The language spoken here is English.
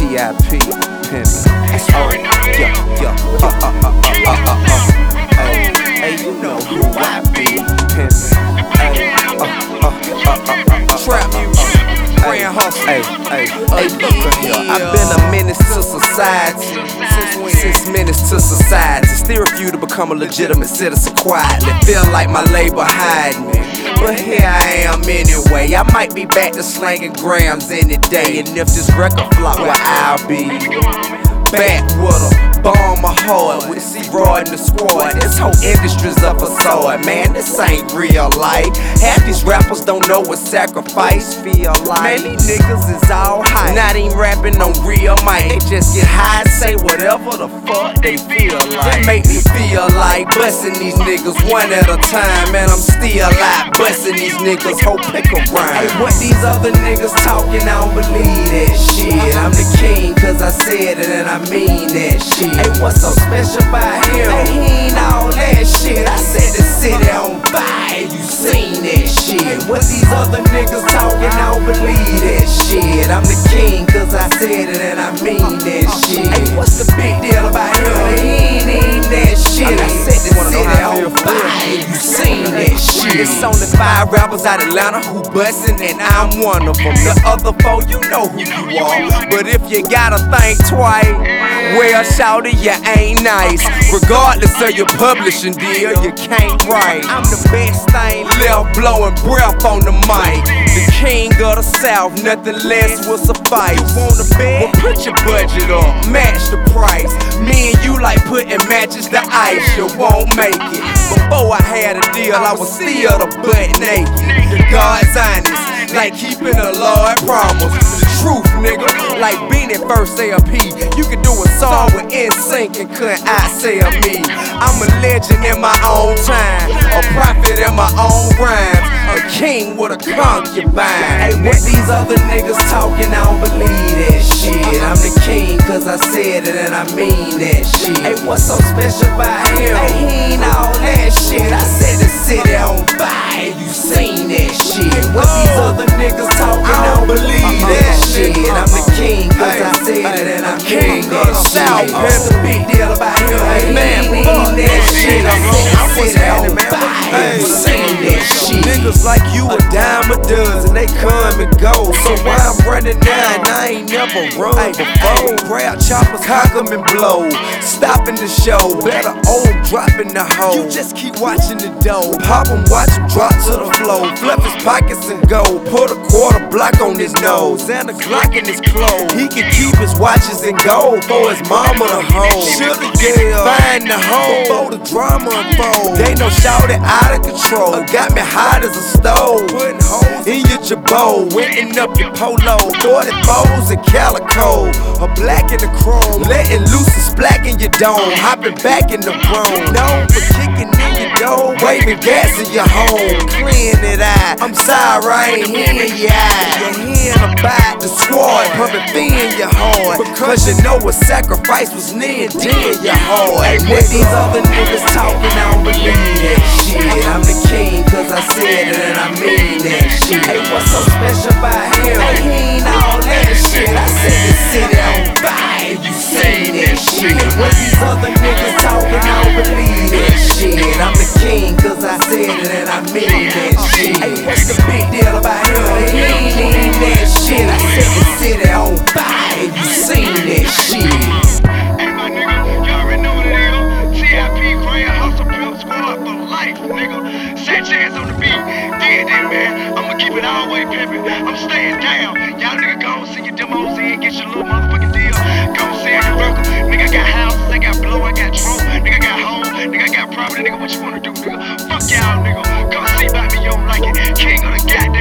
CIP, pimpin'. Oh, hey, you know who I be, pimpin'. Trap music, grand hustle. Hey, look at here. I've been a menace to society. Since menace to society. Still refuse to become a legitimate citizen quietly. Feel like my label hiding me, but here I am anyway. I might be back to slanging grams any day. And if this record flop, well, I'll be back with a bomb my heart with C-Roy in the squad. This whole industry's a facade, man, this ain't real life. Half these rappers don't know what sacrifice feel like. Man, these niggas is all high, not even rapping on real mic. They just get high and say whatever the fuck they feel like. They make me feel like busting these niggas one at a time. Man, I'm still alive, busting these niggas, hope pick a rhyme. Hey, what these other niggas talking, I don't believe that shit. I'm the king cause I said it and I mean that shit. Hey, what's so special about him? Hey, he ain't all that shit. I set the city on fire, you seen that shit. Hey, what these other niggas talking, I don't believe that shit. I'm the king cause I said it and I mean that shit. Hey, what's the big deal about him? He ain't even that shit. I set the city on fire, you seen that shit. It's only 5 rappers out Atlanta who bustin' and I'm one of them. The other 4, you know who you are. But if you gotta think twice, well, shawty, you ain't nice. Regardless of your publishing deal, you can't write. I'm the best thing left, blowing breath on the mic. The king of the South, nothing less will suffice. You want a bed? Well, put your budget up, match the price. Me and you like putting matches to ice, you won't make it. Before I had a deal, I was still the butt naked. The God's honest, like keeping a Lord promise. The truth, nigga, like Beanie first LP. You can do a song with NSYNC and couldn't outsell me. I'm a legend in my own time, a prophet in my own rhymes, a king with a concubine. Hey, what these other niggas talking, I don't believe that shit. I'm the king cause I said it and I mean that shit. Hey, what's so special about him? Hey, he ain't all that shit. I set the city on fire, you seen that shit. Hey, what these other niggas talking, I don't believe that shit. I'm the king cause I said it and I mean that shit. What's the big deal about him? Hey, man, fuck that shit. I was on fire, you seen that shit. Niggas like you a dime a dozen, they come and go. So why I'm running now and I ain't never run before? Grab choppers, cock 'em and blow. Stopping the show, better own dropping the hoe. You just keep watching the dough. Pop 'em, watch 'em drop to the floor. Flip his pockets and go. Put a quarter block on his nose and a Glock in his clothes. He can keep his watches and gold for his mama to hold. Shoulda find the home before the drama unfold. They know shouted out of control. Got me hot as a stove. Putting holes in your jabot, wetting up your polo. 44s and calico, a black in the chrome. Letting loose and splack in your dome. Hopping back in the throne. Known for kicking in your door, waving gas in your home. Clearing it out. I'm sorry, I ain't hearing your eye. You're hearing about the squad, pumping fee in your heart. Because you know what sacrifice was near and dear your heart. Hey, what these other niggas talking, I don't believe that shit. I'm the king cause I said it and I mean that shit. Hey, what's so special about him? Hey, he ain't all that shit. I set the city on fire, you seen that shit. What these other niggas talking, I don't believe that shit. I'm the king cause I said it and I mean that shit. Hey, what's the big deal about him? Hey, he ain't even that shit. I set the city on fire, you seen that shit. Hey, my nigga, you already know what it is. CIP, Grand Hustle, Build Squad for life, nigga. Sanchez on the beat. Did that, man. I'ma keep it all the way pimpin'. I'm staying down. Y'all nigga go see your demos in, get your little motherfucking deal. Go sell your record. Nigga, I got houses, I got blow, I got trunk. Nigga, I got home, nigga, I got property. Nigga, what you wanna do, nigga? Fuck y'all, nigga. Come see about me, you don't like it. King of the goddamn